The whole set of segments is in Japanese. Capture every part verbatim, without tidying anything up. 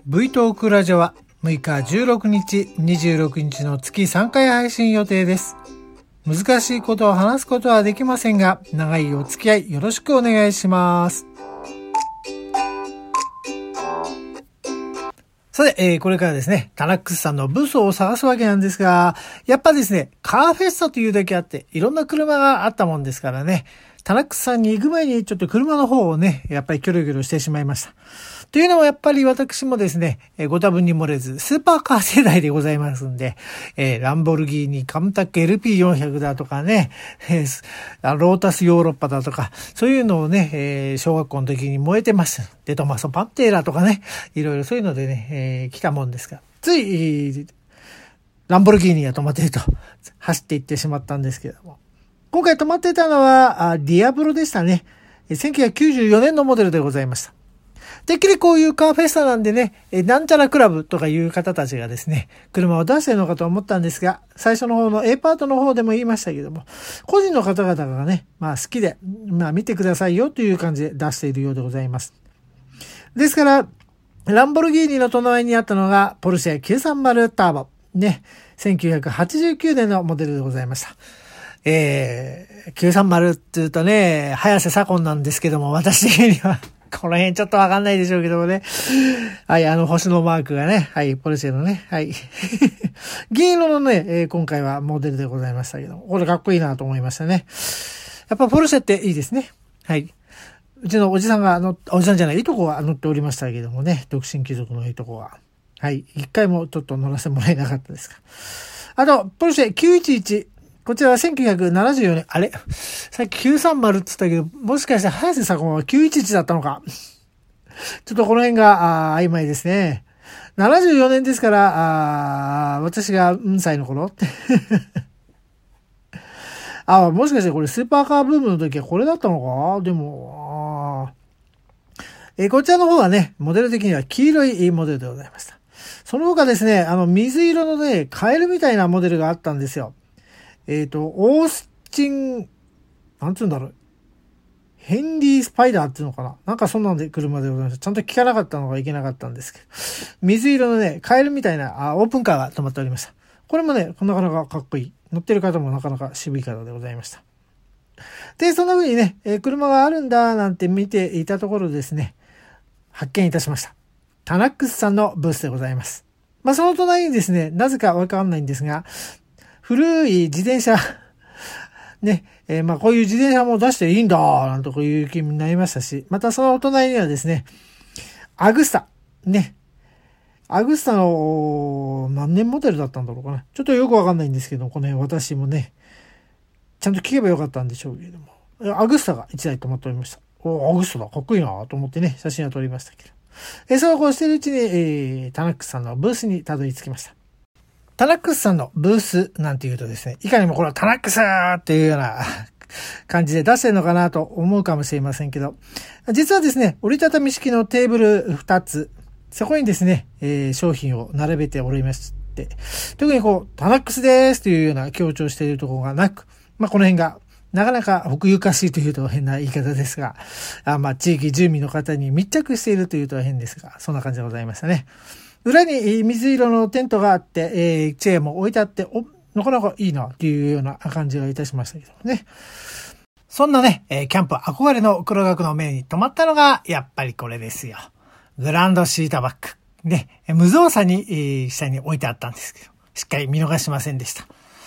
V トークラジオはむいかじゅうろくにち、にじゅうろくにちの月さんかい配信予定です。難しいことを話すことはできませんが、長いお付き合いよろしくお願いします。さて、えー、これからですね、タナックスさんのブースを探すわけなんですが、やっぱですね、カーフェスタというだけあって、いろんな車があったもんですからね、タナックスさんに行く前にちょっと車の方をね、やっぱりキョロキョロしてしまいました。というのもやっぱり私もですね、ご多分に漏れず、スーパーカー世代でございますんで、えー、ランボルギーニ、カムタック エルピーよんひゃく だとかね、えー、ロータスヨーロッパだとか、そういうのをね、えー、小学校の時に燃えてました。デトマソパンテーラとかね、いろいろそういうのでね、えー、来たもんですが、つい、ランボルギーニが止まっていると、走っていってしまったんですけれども。今回止まっていたのは、ディアブロでしたね。せんきゅうひゃくきゅうじゅうよねんのモデルでございました。てっきりこういうカーフェスタなんでね、なんちゃらクラブとかいう方たちがですね、車を出しているのかと思ったんですが、最初の方の A パートの方でも言いましたけども、個人の方々がね、まあ好きで、まあ見てくださいよという感じで出しているようでございます。ですから、ランボルギーニの隣にあったのが、ポルシェきゅうさんまるターボ。ね、せんきゅうひゃくはちじゅうきゅうねんのモデルでございました。えー、きゅうさんまるって言うとね、早瀬左近なんですけども、私的には、この辺ちょっとわかんないでしょうけどもね。はい、あの星のマークがね、はい、ポルシェのね、はい。銀色のね、えー、今回はモデルでございましたけども、これかっこいいなと思いましたね。やっぱポルシェっていいですね。はい。うちのおじさんが乗っ、おじさんじゃない、いとこが乗っておりましたけどもね、独身貴族のいとこは。はい、一回もちょっと乗らせてもらえなかったですか。あと、ポルシェきゅういちいち。こちらはせんきゅうひゃくななじゅうよねん。あれさっききゅうさんまるって言ったけど、もしかして早瀬左近はきゅういちいちだったのかちょっとこの辺があ曖昧ですね。ななじゅうよねんですから、あ私がうん歳の頃って。あ、もしかしてこれスーパーカーブームの時はこれだったのかでも、あえー、こちらの方はね、モデル的には黄色いモデルでございました。その他ですね、あの水色のね、カエルみたいなモデルがあったんですよ。えっと、オースチン、なんつうんだろう。ヘンリースパイダーっていうのかななんかそんなんで車でございました。ちゃんと聞かなかったのがいけなかったんですけど。水色のね、カエルみたいなあオープンカーが止まっておりました。これもね、なかなかかっこいい。乗ってる方もなかなか渋い方でございました。で、そんな風にね、えー、車があるんだなんて見ていたところですね、発見いたしました。タナックスさんのブースでございます。まあ、その隣にですね、なぜかわかんないんですが、古い自転車、ね、えー、まあこういう自転車も出していいんだ、なんとこういう気になりましたし、またそのお隣にはですね、アグスタ、ね、アグスタの何年モデルだったんだろうかな。ちょっとよくわかんないんですけど、この辺私もね、ちゃんと聞けばよかったんでしょうけれども、アグスタが一台止まっておりました。お、アグスタだ、かっこいいなと思ってね、写真を撮りましたけど。えー、そうこうしているうちに、えー、タナックスさんのブースにたどり着きました。タナックスさんのブースなんて言うとですね、いかにもこれはタナックスっていうような感じで出してるのかなと思うかもしれませんけど、実はですね、折りたたみ式のテーブルふたつ、そこにですね、えー、商品を並べておりまして、特にこう、タナックスですというような強調しているところがなく、まあこの辺がなかなか奥ゆかしいというと変な言い方ですが、あまあ地域住民の方に密着しているというと変ですが、そんな感じでございましたね。裏に水色のテントがあって、えー、チェーンも置いてあって、お、なかなかいいなっていうような感じがいたしましたけどね。そんなね、えー、キャンプ憧れの黒学の目に留まったのが、やっぱりこれですよ。グランドシートバッグ。ね、無造作に、えー、下に置いてあったんですけど、しっかり見逃しませんでした。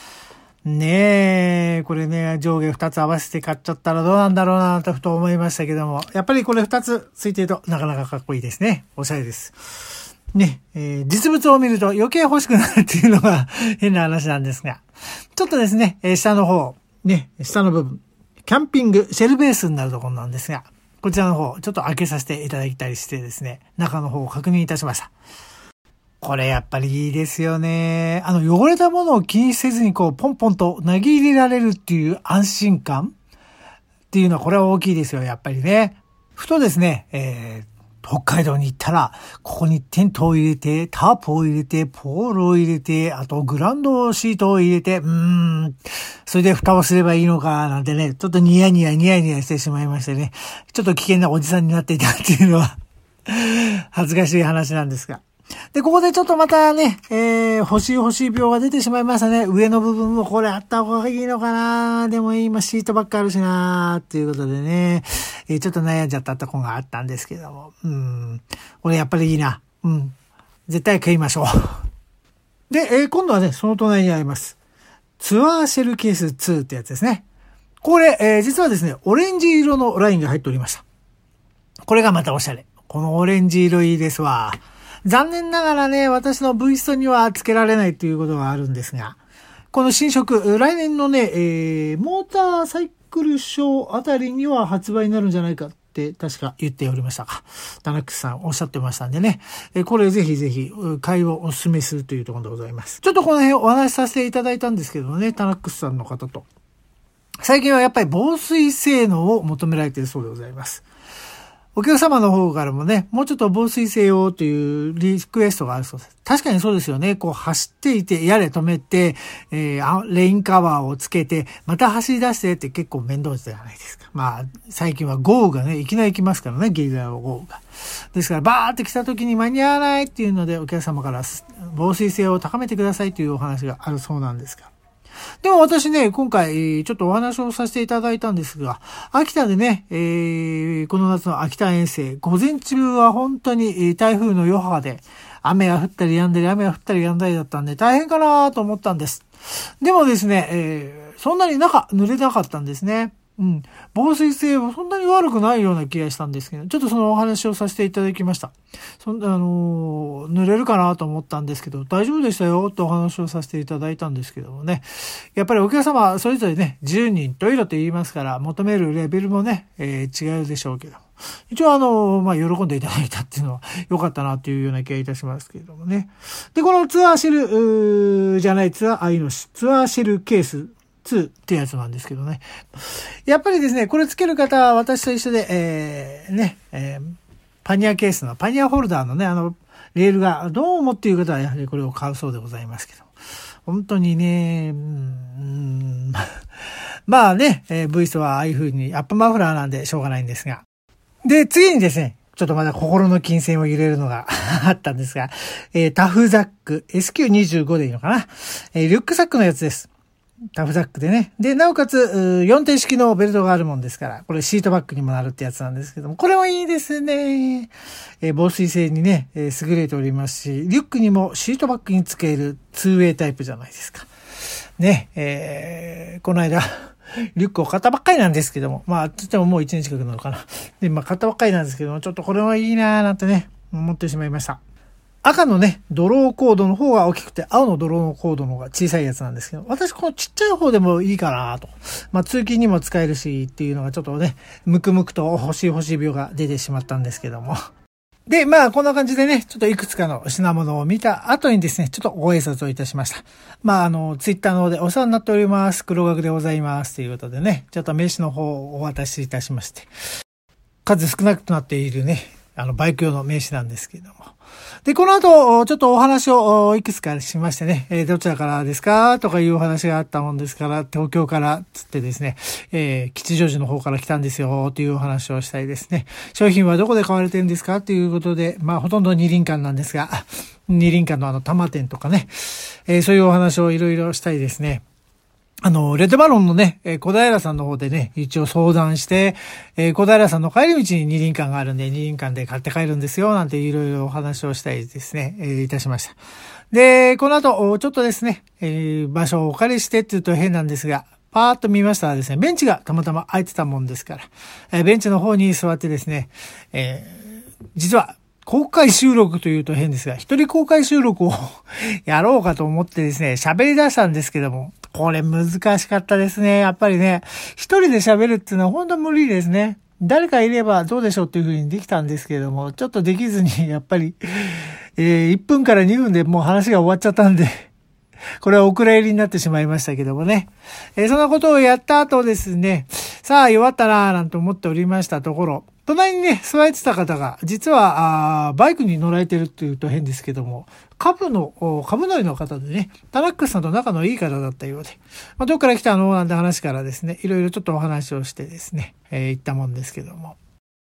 ねえ、これね、上下ふたつ合わせて買っちゃったらどうなんだろうなとふと思いましたけども、やっぱりこれふたつついてるとなかなかかっこいいですね。おしゃれです。ね、えー、実物を見ると余計欲しくなるっていうのが変な話なんですが、ちょっとですね、えー、下の方、ね、下の部分、キャンピングシェルベースになるところなんですが、こちらの方、ちょっと開けさせていただいたりしてですね、中の方を確認いたしました。これやっぱりいいですよね。あの汚れたものを気にせずにこうポンポンと投げ入れられるっていう安心感っていうのはこれは大きいですよ、やっぱりね。ふとですね、えー北海道に行ったら、ここにテントを入れて、タープを入れて、ポールを入れて、あとグランドシートを入れて、うーん、それで蓋をすればいいのか、なんてね、ちょっとニヤニヤニヤニヤしてしまいましてね、ちょっと危険なおじさんになっていたっていうのは、恥ずかしい話なんですが。 で、ここでちょっとまたね、えー、欲しい欲しい病が出てしまいましたね。上の部分もこれあった方がいいのかな、でも今シートばっかあるしなーっていうことでね、えー、ちょっと悩んじゃったところがあったんですけども。うん。これやっぱりいいな。うん。絶対買いましょう。で、えー、今度はね、その隣にあります。ツアーシェルケースツーってやつですね。これ、えー、実はですね、オレンジ色のラインが入っておりました。これがまたおしゃれ。このオレンジ色いいですわ。残念ながらね、私のブイストには付けられないということがあるんですが、この新色、来年のね、えー、モーターサイクルショーあたりには発売になるんじゃないかって確か言っておりましたか。タナックスさんおっしゃってましたんでね、えー、これぜひぜひ買いをお勧めするというところでございます。ちょっとこの辺お話しさせていただいたんですけどね、タナックスさんの方と。最近はやっぱり防水性能を求められているそうでございます。お客様の方からもね、もうちょっと防水性をというリクエストがあるそうです。確かにそうですよね。こう走っていて、やれ止めて、えー、レインカバーをつけて、また走り出してって結構面倒じゃないですか。まあ、最近は豪雨がね、いきなり来ますからね、ゲリラ豪雨が。ですから、バーって来た時に間に合わないっていうので、お客様から防水性を高めてくださいというお話があるそうなんですが。でも私ね、今回ちょっとお話をさせていただいたんですが、秋田でね、えー、この夏の秋田遠征、午前中は本当に台風の余波で雨が降ったり止んだり、雨が降ったり止んだりだったんで大変かなと思ったんです。でもですね、えー、そんなに中濡れなかったんですね。うん。防水性はそんなに悪くないような気がしたんですけど、ちょっとそのお話をさせていただきました。そんな、あのー、濡れるかなと思ったんですけど、大丈夫でしたよとお話をさせていただいたんですけどもね。やっぱりお客様、それぞれね、じゅうにんと色と言いますから、求めるレベルもね、えー、違うでしょうけど。一応あのー、まあ、喜んでいただいたっていうのは良かったなというような気がいたしますけれどもね。で、このツアーシェル、じゃないツアー、あ、いのツアーシェルケース、ツーってやつなんですけどね。やっぱりですね、これつける方は私と一緒で、えー、ね、えー、パニアケースの、パニアホルダーのね、あの、レールがどうもっていう方はやはりこれを買うそうでございますけど。本当にね、うーんまあね、えー、ブイストはああいう風にアップマフラーなんでしょうがないんですが。で、次にですね、ちょっとまだ心の金銭を入れるのがあったんですが、えー、タフザック エスキューにじゅうご でいいのかな、えー、リュックサックのやつです。タフザックでね。で、なおかつ、よんてん式のベルトがあるもんですから、これシートバッグにもなるってやつなんですけども、これはいいですね。えー、防水性にね、えー、優れておりますし、リュックにもシートバッグにつけるツーウェイタイプじゃないですか。ね、えー、この間、リュックを買ったばっかりなんですけども、まあ、つってももういちねん近くなのかな。で、まあ、買ったばっかりなんですけども、ちょっとこれはいいなーなんてね、思ってしまいました。赤のね、ドローコードの方が大きくて、青のドローのコードの方が小さいやつなんですけど、私このちっちゃい方でもいいかなと。まあ通勤にも使えるしっていうのがちょっとね、ムクムクと欲しい欲しい病が出てしまったんですけども。で、まあこんな感じでね、ちょっといくつかの品物を見た後にですね、ちょっとご挨拶をいたしました。まああの、ツイッターの方でお世話になっております。黒学でございます。ということでね、ちょっと名刺の方をお渡しいたしまして。数少なくなっているね、あの、バイク用の名刺なんですけれども。で、この後、ちょっとお話をいくつかしましてね、えー、どちらからですかとかいうお話があったもんですから、東京からつってですね、えー、吉祥寺の方から来たんですよ、というお話をしたりですね、商品はどこで買われてるんですかということで、まあ、ほとんど二輪館なんですが、二輪館のあの、玉店とかね、えー、そういうお話をいろいろしたりですね、あの、レッドバロンのね、えー、小平さんの方でね、一応相談して、えー、小平さんの帰り道に二輪館があるんで、二輪館で買って帰るんですよ、なんていろいろお話をしたりですね、えー、いたしました。で、この後、ちょっとですね、えー、場所をお借りしてって言うと変なんですが、パーッと見ましたらですね、ベンチがたまたま空いてたもんですから、えー、ベンチの方に座ってですね、えー、実は、公開収録というと変ですが、一人公開収録をやろうかと思ってですね、喋り出したんですけども、これ難しかったですね。やっぱりね、一人で喋るっていうのは本当無理ですね。誰かいればどうでしょうっていう風にできたんですけれども、ちょっとできずに、やっぱり、えー、いっぷんからにふんでもう話が終わっちゃったんで、これはお蔵入りになってしまいましたけどもね。えー、そんなことをやった後ですね、さあ弱ったなぁなんて思っておりましたところ、隣にね、座ってた方が、実は、あバイクに乗られてるっていうと変ですけども、株の、株乗りの方でね、タナックスさんと仲のいい方だったようで、まあ、どっから来たのなんて話からですね、いろいろちょっとお話をしてですね、えー、言ったもんですけども。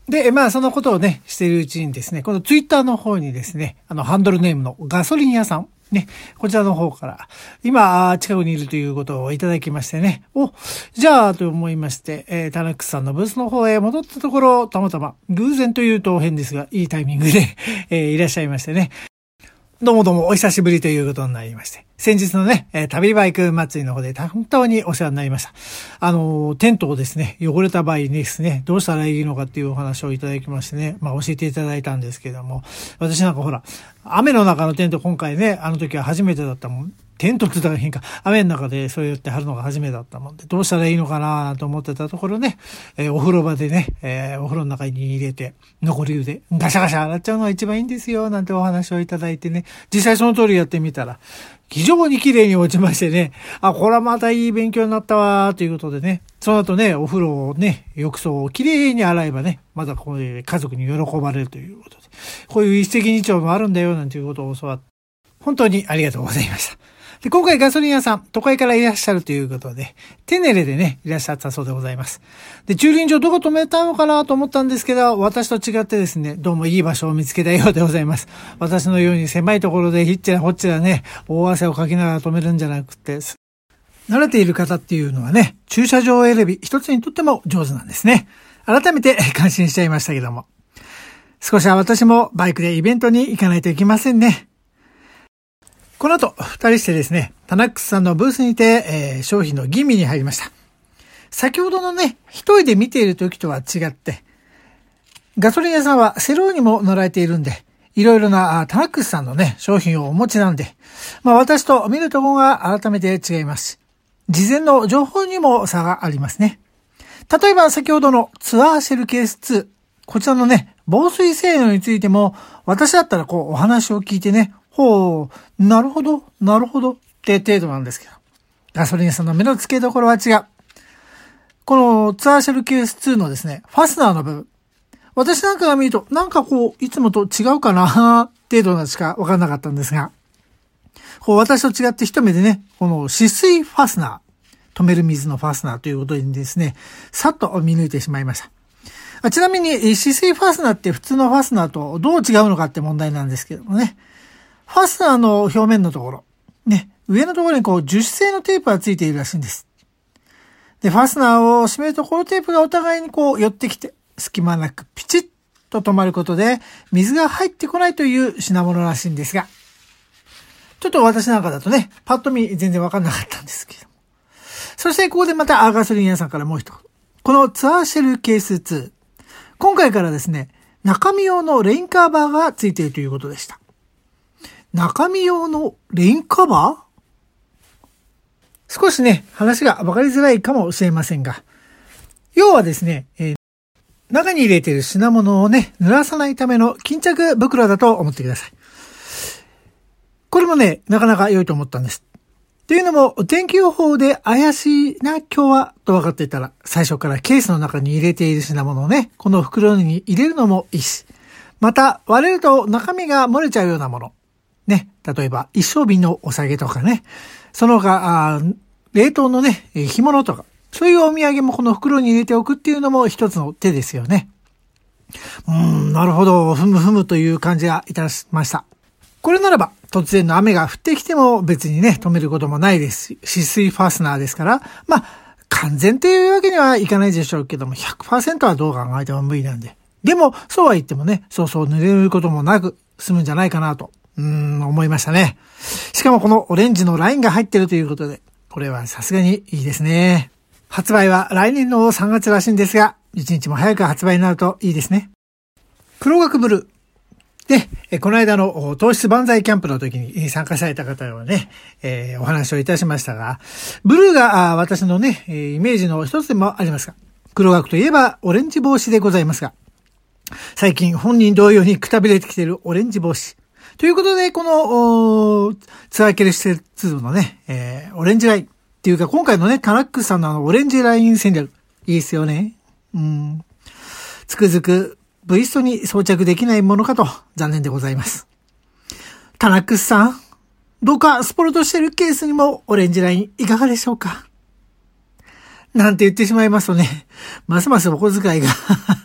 で、まあ、そのことをね、しているうちにですね、このツイッターの方にですね、あの、ハンドルネームのガソリン屋さん、ね、こちらの方から、今、近くにいるということをいただきましてね、お、じゃあ、と思いまして、えー、タナックスさんのブースの方へ戻ったところ、たまたま、偶然というと変ですが、いいタイミングで、えー、いらっしゃいましてね、どうもどうもお久しぶりということになりまして。先日のね、えー、旅バイク祭りの方で本当にお世話になりました。あのー、テントをですね、汚れた場合にですね、どうしたらいいのかっていうお話をいただきましてね、まあ教えていただいたんですけども、私なんかほら、雨の中のテント今回ね、あの時は初めてだったもん。テントって言ったら変か、雨の中でそうやって貼るのが初めてだったもんで、どうしたらいいのかなと思ってたところね、えー、お風呂場でね、えー、お風呂の中に入れて、残り湯でガシャガシャ洗っちゃうのが一番いいんですよ、なんてお話をいただいてね、実際その通りやってみたら、非常に綺麗に落ちましてね、あ、これはまたいい勉強になったわ、ということでね、その後ね、お風呂をね、浴槽を綺麗に洗えばね、またこう家族に喜ばれるということで、こういう一石二鳥もあるんだよ、なんていうことを教わって、本当にありがとうございました。で、今回ガソリン屋さん、都会からいらっしゃるということで、テネレでね、いらっしゃったそうでございます。で、駐輪場どこ止めたのかなと思ったんですけど、私と違ってですね、どうもいい場所を見つけたようでございます。私のように狭いところでひっちらほっちらね、大汗をかきながら止めるんじゃなくて、慣れている方っていうのはね、駐車場選び一つにとっても上手なんですね。改めて感心しちゃいましたけども。少しは私もバイクでイベントに行かないといけませんね。この後、二人してですね、タナックスさんのブースにて、えー、商品の吟味に入りました。先ほどのね、一人で見ている時とは違って、ガソリン屋さんはセローにも乗られているんで、いろいろなタナックスさんのね、商品をお持ちなんで、まあ私と見るところが改めて違います。事前の情報にも差がありますね。例えば先ほどのツアーシェルケースツー、こちらのね、防水性能についても、私だったらこうお話を聞いてね、ほう、なるほど、なるほどって程度なんですけど。ガソリン屋さんの目の付けどころは違う。このツアーシェルケースツーのですね、ファスナーの部分。私なんかが見ると、なんかこう、いつもと違うかな程度なしかわからなかったんですが、こう私と違って一目でね、この止水ファスナー、止める水のファスナーということにですね、さっと見抜いてしまいました。ちなみに、止水ファスナーって普通のファスナーとどう違うのかって問題なんですけどもね。ファスナーの表面のところ、ね、上のところにこう樹脂製のテープがついているらしいんです。で、ファスナーを締めるところテープがお互いにこう寄ってきて、隙間なくピチッと止まることで、水が入ってこないという品物らしいんですが、ちょっと私なんかだとね、パッと見全然わかんなかったんですけども。そしてここでまたガソリン屋さんからもう一つ。このツアーシェルケースツー。今回からですね、中身用のレインカバーがついているということでした。中身用のレインカバー？少しね、話が分かりづらいかもしれませんが、要はですね、えー、中に入れている品物をね、濡らさないための巾着袋だと思ってください。これもね、なかなか良いと思ったんです。というのも、天気予報で怪しいな、今日は、と分かっていたら、最初からケースの中に入れている品物をね、この袋に入れるのもいいし、また、割れると中身が漏れちゃうようなもの。ね。例えば、一升瓶のお酒げとかね。その他、冷凍のね、干物とか。そういうお土産もこの袋に入れておくっていうのも一つの手ですよね。うーん、なるほど。ふむふむという感じがいたしました。これならば、突然の雨が降ってきても別にね、止めることもないですし、止水ファスナーですから、まあ、完全というわけにはいかないでしょうけども、ひゃくパーセント はどう考えても無理なんで。でも、そうは言ってもね、そうそう濡れることもなく済むんじゃないかなと。うーん、思いましたね。しかもこのオレンジのラインが入ってるということで、これはさすがにいいですね。発売は来年のさんがつらしいんですが、一日も早く発売になるといいですね。黒学ブルー。で、この間の糖質万歳キャンプの時に参加された方はね、えー、お話をいたしましたが、ブルーが私のね、イメージの一つでもありますが、黒学といえばオレンジ帽子でございますが、最近本人同様にくたびれてきているオレンジ帽子。ということで、この、ツアーケル施設のね、えー、オレンジライン。っていうか、今回のね、タナックスさんのあの、オレンジライン戦略。いいですよね。うん。つくづく、ブイストに装着できないものかと、残念でございます。タナックスさん、どうかスポルトしてるケースにもオレンジラインいかがでしょうか？なんて言ってしまいますとね、ますますお小遣いが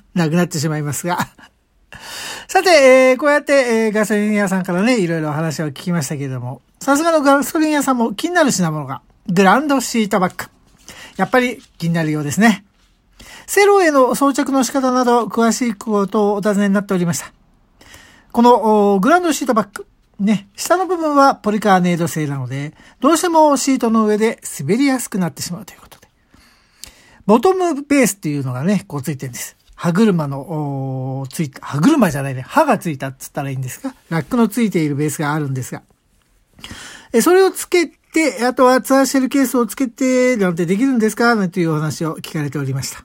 なくなってしまいますが。さて、えー、こうやって、えー、ガソリン屋さんからね、いろいろ話を聞きましたけれども、さすがのガソリン屋さんも気になる品物が、グランドシートバッグ。やっぱり気になるようですね。セロへの装着の仕方など、詳しいことをお尋ねになっておりました。このグランドシートバッグ。ね、下の部分はポリカーネード製なので、どうしてもシートの上で滑りやすくなってしまうということで。ボトムベースっていうのがね、こうついてるんです。歯車の、ついた、歯車じゃないね、歯がついたっつったらいいんですか？ラックのついているベースがあるんですが。え、それをつけて、あとはツアーシェルケースをつけて、なんてできるんですか？なんていうお話を聞かれておりました。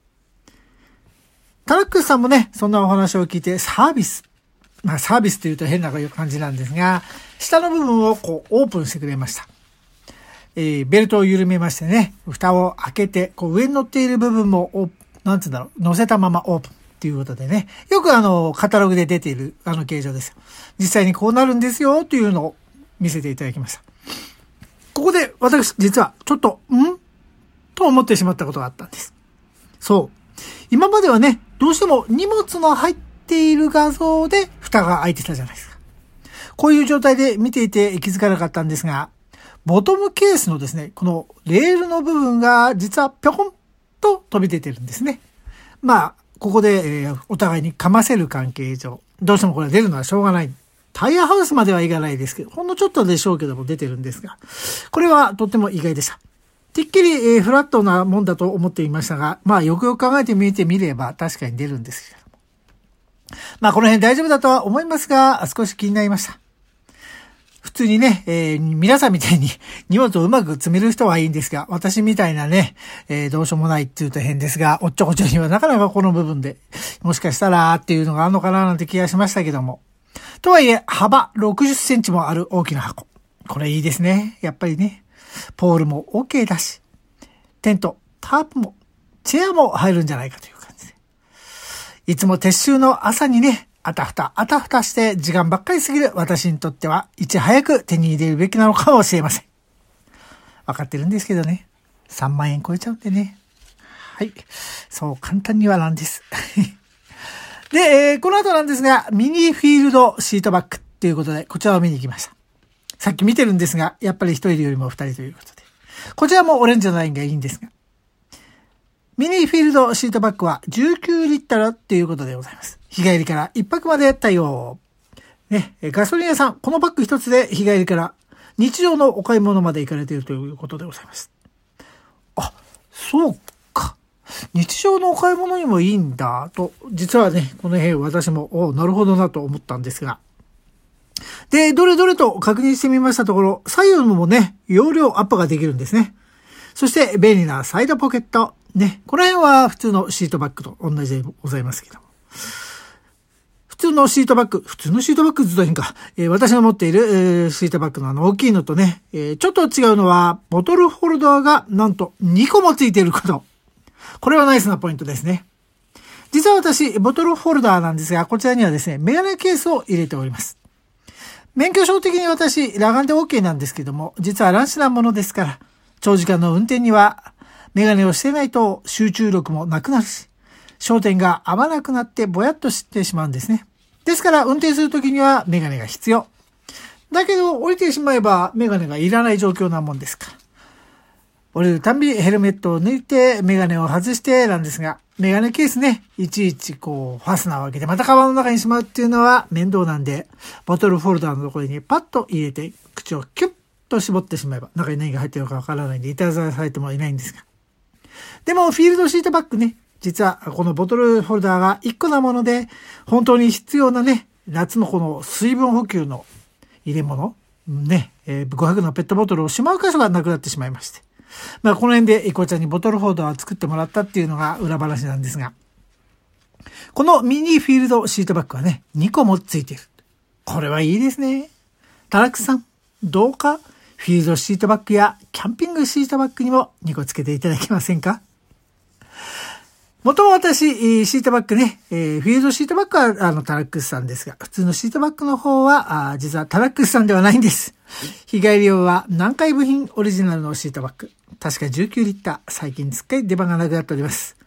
タラックスさんもね、そんなお話を聞いて、サービス。まあサービスというと変な感じなんですが、下の部分をこうオープンしてくれました。えー、ベルトを緩めましてね、蓋を開けて、こう上に乗っている部分もオープン、なんて言うんだろう、乗せたままオープンっていうことでね、よくあの、カタログで出ているあの形状ですよ。実際にこうなるんですよというのを見せていただきました。ここで私、実はちょっと、んと思ってしまったことがあったんです。そう。今まではね、どうしても荷物の入っている画像で蓋が開いてたじゃないですか。こういう状態で見ていて気づかなかったんですが、ボトムケースのですね、このレールの部分が実はぴょこんと飛び出てるんですね。まあ、ここで、えー、お互いにかませる関係上、どうしてもこれ出るのはしょうがない。タイヤハウスまではいかないですけど、ほんのちょっとでしょうけども出てるんですが、これはとっても意外でした。てっきり、えー、フラットなもんだと思っていましたが、まあよくよく考えてみてみれば確かに出るんですけども。まあこの辺大丈夫だとは思いますが、少し気になりました。普通にね、えー、皆さんみたいに荷物をうまく積める人はいいんですが、私みたいなね、えー、どうしようもないって言うと変ですが、おっちょこちょにはなかなかこの部分で、もしかしたらっていうのがあるのかななんて気がしましたけども。とはいえ、幅ろくじゅっセンチもある大きな箱。これいいですね。やっぱりね。ポールも OK だし、テント、タープも、チェアも入るんじゃないかという感じで。いつも撤収の朝にね、あたふた、あたふたして時間ばっかり過ぎる私にとっては、いち早く手に入れるべきなのかもしれません。わかってるんですけどね。さんまんえん超えちゃうんでね。はい。そう簡単にはなんです。で、えー、この後なんですが、ミニフィールドシートバッグっていうことで、こちらを見に行きました。さっき見てるんですが、やっぱり一人よりも二人ということで。こちらもオレンジのラインがいいんですが。ミニフィールドシートバッグはじゅうきゅうリットルっていうことでございます。日帰りから一泊まで対応。ね、ガソリン屋さん、このバッグ一つで日帰りから日常のお買い物まで行かれているということでございます。あ、そうか。日常のお買い物にもいいんだと、実はね、この辺私も、お、なるほどなと思ったんですが。で、どれどれと確認してみましたところ、左右もね、容量アップができるんですね。そして便利なサイドポケット。ね、この辺は普通のシートバッグと同じでございますけども。普通のシートバッグ、普通のシートバッグずっと変か。えー、私の持っている、えー、シートバッグのあの大きいのとね、えー、ちょっと違うのは、ボトルホルダーがなんとにこもついていること。これはナイスなポイントですね。実は私、ボトルホルダーなんですが、こちらにはですね、メガネケースを入れております。免許証的に私、裸眼で OK なんですけども、実は乱視なものですから、長時間の運転には、メガネをしてないと集中力もなくなるし、焦点が合わなくなってぼやっとしてしまうんですね。ですから、運転するときにはメガネが必要。だけど、降りてしまえばメガネがいらない状況なもんですから。降りるたんびヘルメットを抜いてメガネを外してなんですが、メガネケースね、いちいちこう、ファスナーを開けてまたカバンの中にしまうっていうのは面倒なんで、ボトルホルダーのところにパッと入れて、口をキュッと絞ってしまえば、中に何が入ってるかわからないんで、いたずらされてもいないんですが。でも、フィールドシートバッグね、実はこのボトルホルダーがいっこなもので、本当に必要なね、夏のこの水分補給の入れ物、ね、えー、ごひゃくのペットボトルをしまう箇所がなくなってしまいまして。まあ、この辺でこちらにボトルホルダーを作ってもらったっていうのが裏話なんですが、このミニフィールドシートバッグはね、にこもついている。これはいいですね。タラックスさん、どうかフィールドシートバッグやキャンピングシートバッグにもにこつけていただけませんか？もとも私、シートバッグね、えー、フィールドシートバッグはあのタラックスさんですが、普通のシートバッグの方は、あ実はタラックスさんではないんです。日帰り用は南海部品オリジナルのシートバッグ。確かじゅうきゅうリッター。最近すっかり出番がなくなっております。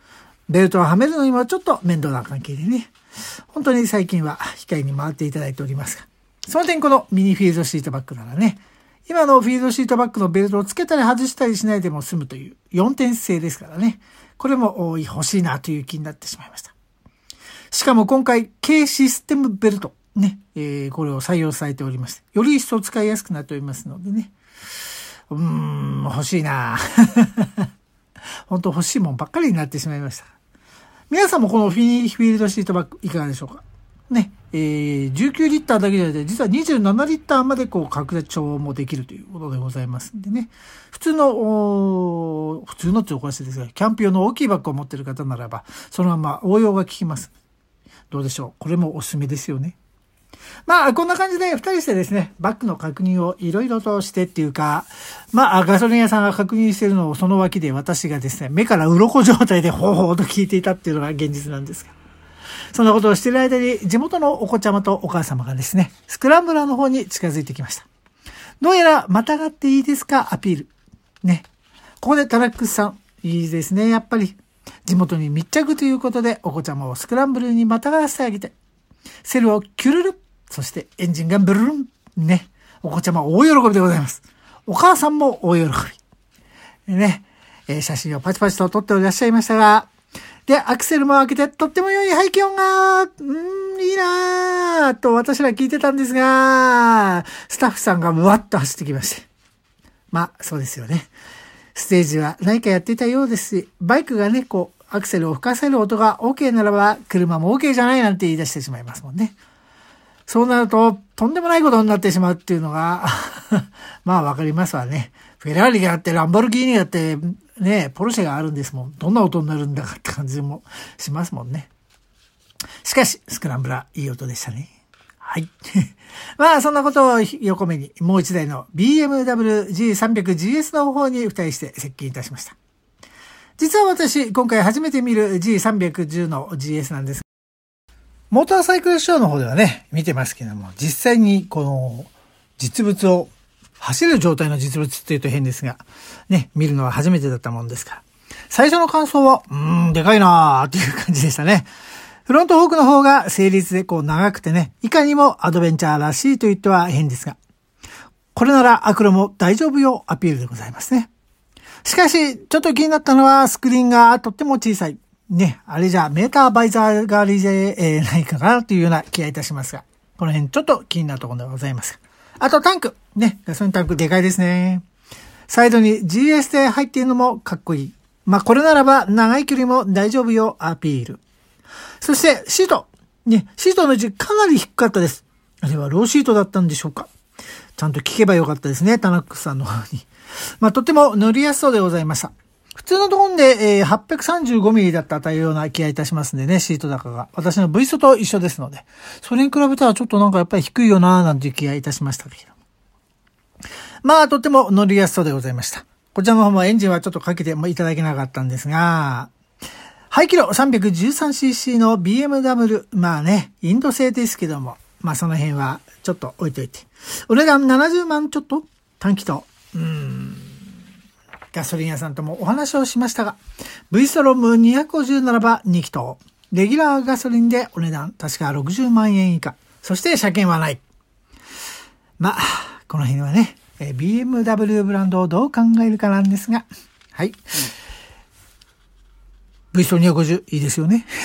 ベルトをはめるのにもちょっと面倒な関係でね。本当に最近は控えに回っていただいておりますが。その点このミニフィールドシートバッグならね、今のフィールドシートバッグのベルトをつけたり外したりしないでも済むというよんてん製ですからね。これも欲しいなという気になってしまいました。しかも今回、軽システムベルト。ね、えー、これを採用されておりまして、より一層使いやすくなっておりますのでね。うーん、欲しいな本当欲しいもんばっかりになってしまいました。皆さんもこのフィニフィールドシートバッグいかがでしょうかね、えー、じゅうきゅうリッターだけじゃなくて、実はにじゅうななリッターまでこう拡張もできるということでございますんでね。普通の、普通のっておかしいですが、キャンプ用の大きいバッグを持っている方ならば、そのまま応用が効きます。どうでしょう？これもおすすめですよね。まあ、こんな感じで二人してですね、バッグの確認をいろいろとしてっていうか、まあ、ガソリン屋さんが確認しているのをその脇で私がですね、目から鱗状態でほうほうと聞いていたっていうのが現実なんですが。そんなことをしている間に、地元のお子ちゃまとお母様がですね、スクランブラーの方に近づいてきました。どうやら、またがっていいですかアピール。ね。ここでタラックスさん、いいですね、やっぱり。地元に密着ということで、お子ちゃまをスクランブルにまたがらせてあげて、セルをキュルル、そしてエンジンがブルルン、ね。お子ちゃま大喜びでございます。お母さんも大喜び。ね。えー、写真をパチパチと撮っておらっしゃいましたが、で、アクセルも開けて、とっても良い排気音が、うーん、いいなぁ、と私ら聞いてたんですが、スタッフさんがわっと走ってきまして。まあ、そうですよね。ステージは何かやっていたようですし、バイクがね、こう、アクセルを吹かせる音が OK ならば、車も OK じゃないなんて言い出してしまいますもんね。そうなると、とんでもないことになってしまうっていうのが、まあわかりますわね。フェラーリがあって、ランボルギーニがあって、ね、ポルシェがあるんですもん。どんな音になるんだかって感じもしますもんね。しかし、スクランブラー、いい音でしたね。はい。まあ、そんなことを横目に、もう一台の ビーエムダブリュージーさんびゃくジーエス の方に付帯して接近いたしました。実は私、今回初めて見る ジーさんびゃくじゅう の ジーエス なんです。モーターサイクルショーの方ではね、見てますけども、実際にこの実物を、走る状態の実物って言うと変ですが、ね、見るのは初めてだったもんですから。最初の感想は、うーん、でかいなーっていう感じでしたね。フロントフォークの方が整列でこう長くてね、いかにもアドベンチャーらしいと言っては変ですが、これならアクロも大丈夫よアピールでございますね。しかし、ちょっと気になったのはスクリーンがとっても小さい。ね、あれじゃメーターバイザーがありで、えー、ないかなというような気がいたしますが、この辺ちょっと気になるところでございます。あとタンク。ね、ガソリンタンクでかいですね。サイドに ジーエス で入っているのもかっこいい。まあ、これならば長い距離も大丈夫よアピール。そしてシート。ね、シートの位置かなり低かったです。あれはローシートだったんでしょうか。ちゃんと聞けばよかったですね、タナックさんの方に。まあ、とても乗りやすそうでございました。普通のところで、えー、はっぴゃくさんじゅうごミリだったというような気がいたしますんでね、シート高が。私の V ストと一緒ですので。それに比べたらちょっとなんかやっぱり低いよなーなんていう気がいたしましたけど。まあ、とっても乗りやすそうでございました。こちらの方もエンジンはちょっとかけてもいただけなかったんですが、排気量 さんびゃくじゅうさんシーシー の ビーエムダブリュー、まあね、インド製ですけども、まあその辺はちょっと置いといて。お値段ななじゅうまんちょっと短期と、うーん、ガソリン屋さんともお話をしましたが、V ストロームにひゃくごじゅうならばに気筒。レギュラーガソリンでお値段確かろくじゅうまんえん以下。そして車検はない。まあ、この辺はね、ビーエムダブリュー ブランドをどう考えるかなんですが、はい。うん、V ストにひゃくごじゅういいですよね。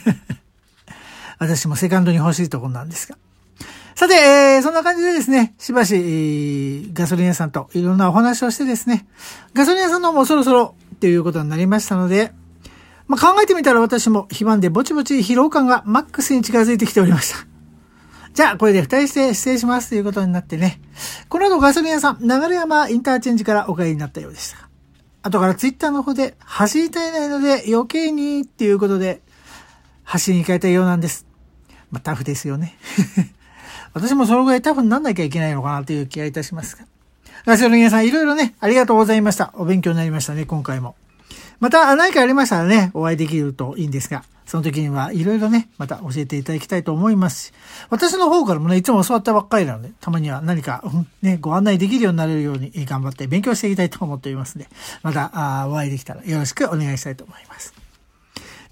私もセカンドに欲しいところなんですが。さて、えー、そんな感じでですね、しばし、えー、ガソリン屋さんといろんなお話をしてですね、ガソリン屋さんの方もそろそろっていうことになりましたので、まあ、考えてみたら私も非番でぼちぼち疲労感がマックスに近づいてきておりました。じゃあ、これで二人して失礼しますということになってね、この後ガソリン屋さん、流山インターチェンジからお帰りになったようでした。後からツイッターの方で走りたいないので余計にっていうことで走りに行かれたようなんです。まあ、タフですよね。私もそのぐらいタフになんなきゃいけないのかなという気がいたしますが。ガソリン屋さんいろいろね、ありがとうございました。お勉強になりましたね、今回も。また何かありましたらね、お会いできるといいんですが、その時にはいろいろね、また教えていただきたいと思いますし、私の方からもね、いつも教わったばっかりなので、たまには何か、ね、ご案内できるようになれるように頑張って勉強していきたいと思っておりますので、またお会いできたらよろしくお願いしたいと思います。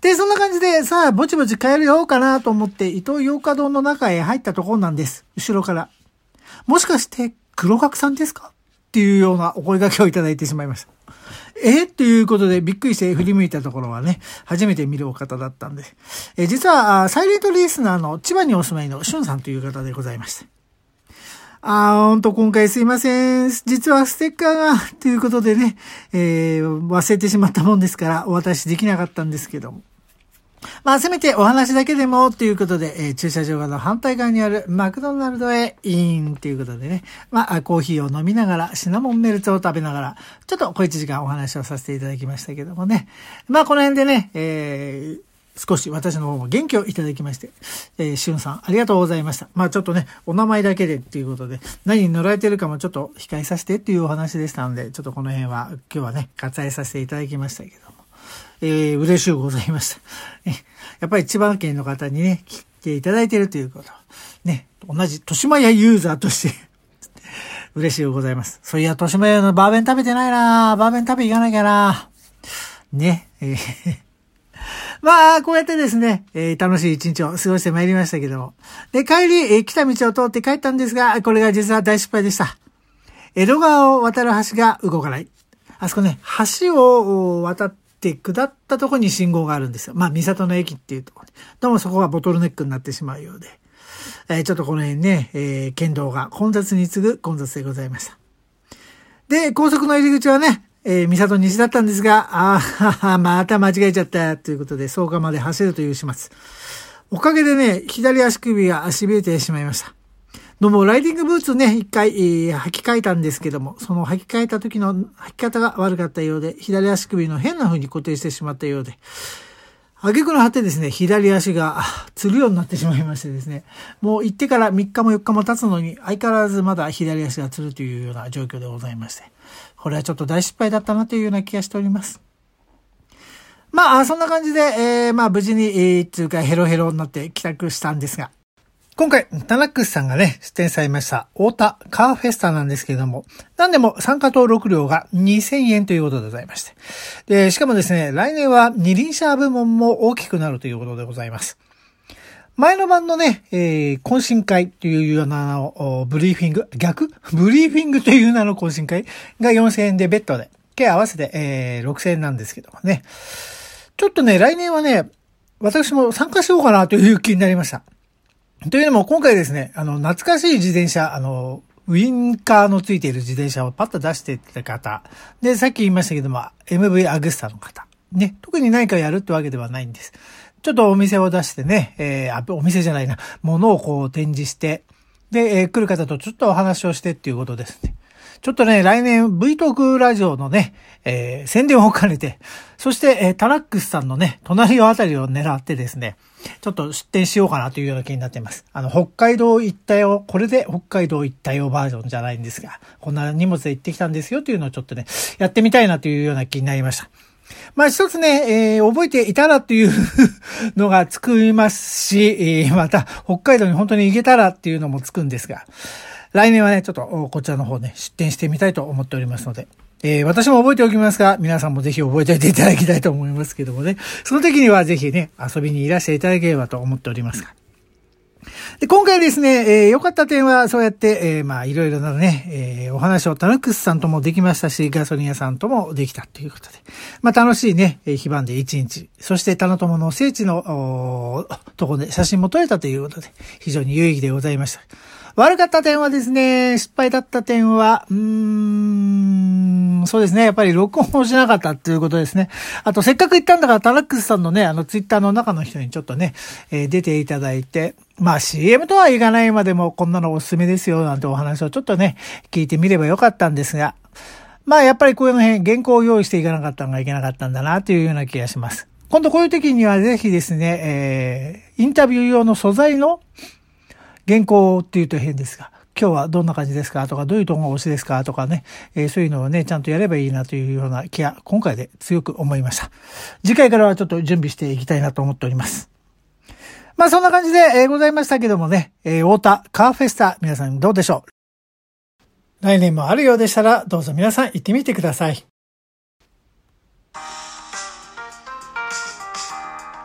で、そんな感じで、さあ、ぼちぼち帰るようかなと思って、伊東洋華堂の中へ入ったところなんです。後ろから。もしかして、黒角さんですかっていうようなお声掛けをいただいてしまいました。えということでびっくりして振り向いたところはね、初めて見るお方だったんで。え実は、サイレントリスナーの千葉にお住まいのしゅんさんという方でございまして。あー、ほんと今回すいません。実はステッカーが、ということでね、えー、忘れてしまったもんですからお渡しできなかったんですけども。まあ、せめてお話だけでも、ということで、えー、駐車場の反対側にあるマクドナルドへイーンということでね。まあ、コーヒーを飲みながら、シナモンメルツを食べながら、ちょっと小一時間お話をさせていただきましたけどもね。まあ、この辺でね、えー、少し私の方も元気をいただきまして、えー、しゅんさんありがとうございました。まあ、ちょっとね、お名前だけでっていうことで、何に乗られてるかもちょっと控えさせてっていうお話でしたので、ちょっとこの辺は、今日はね、割愛させていただきましたけども。えー、嬉しゅうございました。やっぱり千葉県の方にね、来ていただいているということ。ね、同じ豊島屋ユーザーとして嬉しゅうございます。そういや、豊島屋のバーベン食べてないなバーベン食べ行かなきゃなね。えーまあ、こうやってですね、えー、楽しい一日を過ごしてまいりましたけども。で、帰り、えー、来た道を通って帰ったんですが、これが実は大失敗でした。江戸川を渡る橋が動かない。あそこね、橋を渡って、下ったところに信号があるんですよ。まあ、三郷の駅っていうところで。どうもそこがボトルネックになってしまうようで。えー、ちょっとこの辺ね、えー、県道が混雑に次ぐ混雑でございました。で、高速の入り口はね、えー、三郷西だったんですが、あー、また間違えちゃったということで、草加まで走るという始末。おかげでね、左足首が痺れてしまいました。どうも、ライディングブーツね、一回、えー、履き替えたんですけども、その履き替えた時の履き方が悪かったようで、左足首の変な風に固定してしまったようで、挙句の果てですね、左足がつるようになってしまいましてですね、もう行ってからみっかもよっかも経つのに、相変わらずまだ左足がつるというような状況でございまして、これはちょっと大失敗だったなというような気がしております。まあ、そんな感じで、えー、まあ、無事に、えー、つうかヘロヘロになって帰宅したんですが、今回、タナックスさんがね、出展されました、太田カーフェスタなんですけれども、何でも参加登録料がにせんえんということでございまして。で、しかもですね、来年は二輪車部門も大きくなるということでございます。前の晩のね、えー、懇親会というような名の、ブリーフィング、逆ブリーフィングという名の懇親会がよんせんえんでベッドで、計合わせて、えー、ろくせんえんなんですけどもね。ちょっとね、来年はね、私も参加しようかなという気になりました。というのも今回ですね、あの、懐かしい自転車、あの、ウィンカーのついている自転車をパッと出していった方。で、さっき言いましたけども、エムブイ アグスタの方。ね、特に何かやるってわけではないんです。ちょっとお店を出してね、えー、あ、お店じゃないな、物をこう展示して、で、えー、来る方とちょっとお話をしてっていうことですね。ちょっとね、来年 V トークラジオのね、えー、宣伝を兼ねて、そして、えー、タラックスさんのね、隣のあたりを狙ってですね、ちょっと出店しようかなというような気になっています。あの、北海道行ったよ、これで北海道行ったよバージョンじゃないんですが、こんな荷物で行ってきたんですよというのをちょっとね、やってみたいなというような気になりました。まあ一つね、えー、覚えていたらっていうのがつくますし、えー、また北海道に本当に行けたらっていうのもつくんですが、来年はね、ちょっとこちらの方ね、出店してみたいと思っておりますので、えー、私も覚えておきますが、皆さんもぜひ覚えておいていただきたいと思いますけどもね、その時にはぜひね、遊びにいらしていただければと思っておりますが。で、今回ですね、えー、良かった点は、そうやって、えー、まあ、いろいろなね、えー、お話をタナックスさんともできましたし、ガソリン屋さんともできたということで。まあ、楽しいね、非番で一日。そして、タナトモの聖地の、ところで写真も撮れたということで、非常に有意義でございました。悪かった点はですね、失敗だった点は、うーん、そうですね、やっぱり録音をしなかったっていうことですね。あと、せっかく言ったんだから、タナックスさんのね、あの、ツイッターの中の人にちょっとね、えー、出ていただいて、まあ シーエム とはいかないまでもこんなのおすすめですよなんてお話をちょっとね、聞いてみればよかったんですが、まあやっぱりこういうの辺原稿を用意していかなかったのがいけなかったんだなというような気がします。今度こういう時にはぜひですね、えー、インタビュー用の素材の原稿っていうと変ですが、今日はどんな感じですかとか、どういうところが推しですかとかね、えー、そういうのをね、ちゃんとやればいいなというような気が今回で強く思いました。次回からはちょっと準備していきたいなと思っております。まあそんな感じで、えー、ございましたけどもね、えー、太田カーフェスタ、皆さんどうでしょう。来年もあるようでしたら、どうぞ皆さん行ってみてください。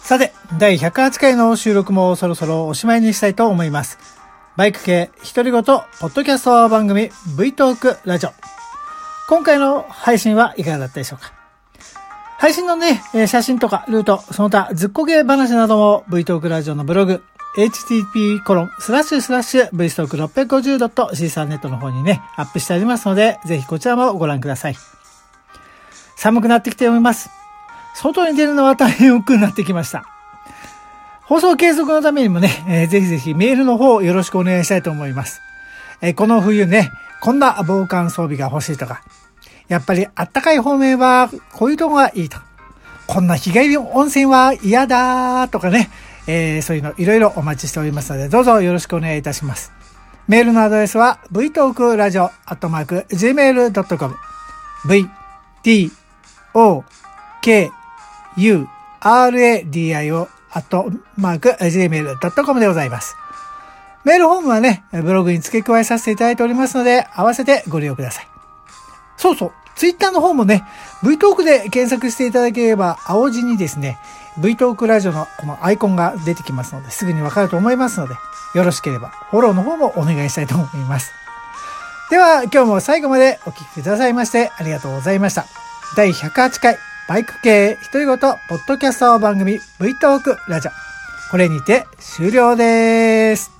さて、だいひゃくはちかいの収録もそろそろおしまいにしたいと思います。バイク系独り言ポッドキャスト番組 V トークラジオ。今回の配信はいかがだったでしょうか。配信のね、写真とかルート、その他ずっこけ話なども V トークラジオのブログ、エイチティーピーコロンスラッシュスラッシュブイストークろっぴゃくごじゅうドットシーサーネットの方にね、アップしてありますので、ぜひこちらもご覧ください。寒くなってきております。外に出るのは大変億劫になってきました。放送継続のためにもね、えー、ぜひぜひメールの方よろしくお願いしたいと思います。えー、この冬ね、こんな防寒装備が欲しいとか、やっぱりあったかい方面はこういうとこがいいと。こんな日帰り温泉は嫌だとかね、えー、そういうのいろいろお待ちしておりますので、どうぞよろしくお願いいたします。メールのアドレスは ブイトークラジオアットマークジーメールドットコム ブイティーオーケーユーアールエーディーアイオー アットマーク ジーメールドットコム でございます。メールフォームはね、ブログに付け加えさせていただいておりますので、合わせてご利用ください。そうそう、ツイッターの方もね、V トークで検索していただければ、青字にですね、V トークラジオのこのアイコンが出てきますので、すぐにわかると思いますので、よろしければフォローの方もお願いしたいと思います。では、今日も最後までお聞きくださいましてありがとうございました。だいひゃくはちかいバイク系独り言ポッドキャスト番組 V トークラジオ。これにて終了です。